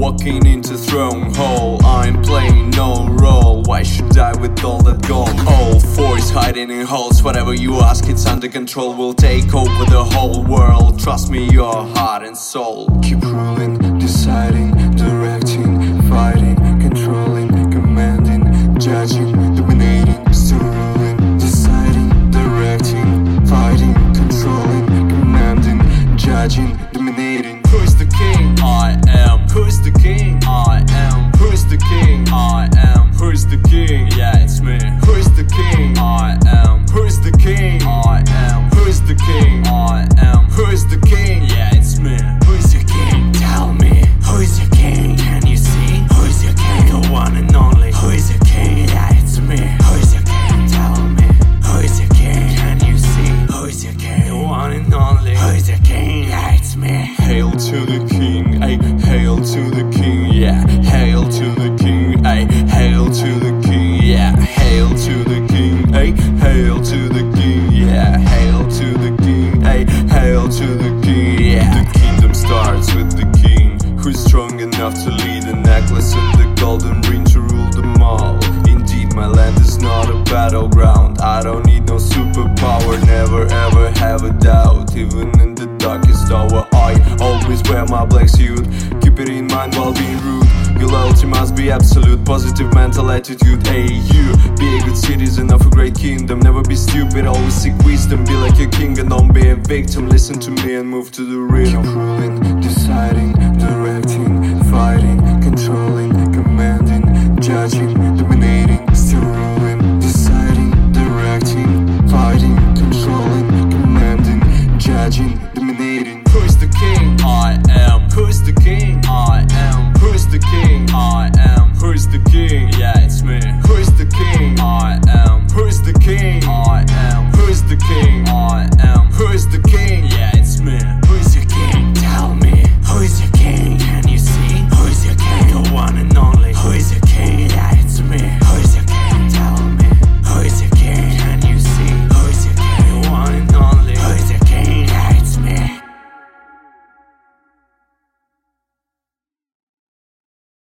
walking into throne hall. I'm playing no role. Why should I with all that gold? All force hiding in holes. Whatever you ask, it's under control. We'll take over the whole world. Trust me, your heart and soul. Keep ruling, deciding, directing, fighting, controlling, commanding, judging, dominating. Still ruling, deciding, directing, fighting, controlling, commanding, judging, dominating. Who is the king? I am. Who is the king? I am. Who is the king? I am. Who is the king? Yeah, it's me. Who is the king? I am. Who is the king? I am. Who is the king? I am. Who is the king? Yeah, it's me. Who is your king? Tell me. Who is your king? Can you see? Who is your king? The one and only. Who is your king? Yeah, it's me. Who is your king? Tell me. Who is your king? Can you see? Who is your king? The one and only. Who is your king? Yeah, it's me. Hail to the king, ay, hail to the king, yeah. Hail to the king, ay, hail to the king, yeah. Hail to the king, ay, hail to the king, yeah. Hail to the king, ay, hail to the king, yeah. The kingdom starts with the king, who's strong enough to lead. The necklace and the golden ring to rule them all. Indeed, my land is not a battleground. I don't need no superpower, never ever have a doubt. Even in the darkest hour, I always wear my black suit. Keep it in mind while being rude. Your loyalty must be absolute, positive mental attitude. Hey, you, be a good citizen of a great kingdom. Never be stupid, always seek wisdom. Be like your king and don't be a victim. Listen to me and move to the rhythm. Keep ruling, deciding, directing, fighting, controlling, commanding, judging, dominating. Still ruling, deciding, directing, fighting, controlling, commanding, judging,